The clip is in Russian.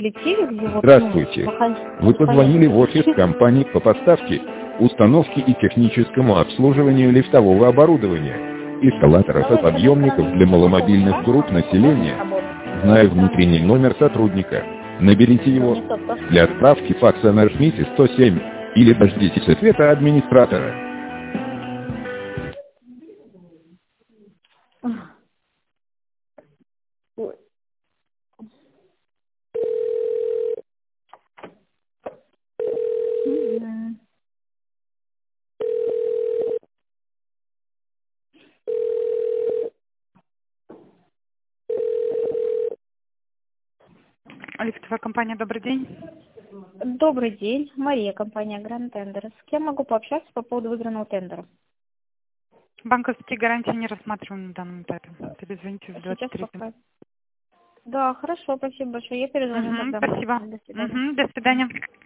коллективе, где вот... Здравствуйте. Вы позвонили в офис компании по поставке, установке и техническому обслуживанию лифтового оборудования, эскалаторов и подъемников для маломобильных групп населения. Знаю внутренний номер сотрудника. Наберите его. Для отправки факса нажмите 107 или дождитесь ответа администратора. Лифтовая компания, добрый день. Добрый день, Мария, компания Grand Tender. С кем могу пообщаться по поводу выигранного тендера? Банковские гарантии не рассматриваем на данном этапе. Перезвоните в Сейчас 23. пока. Да, хорошо, спасибо большое. Я перезвоню тогда. Спасибо. До свидания. До свидания.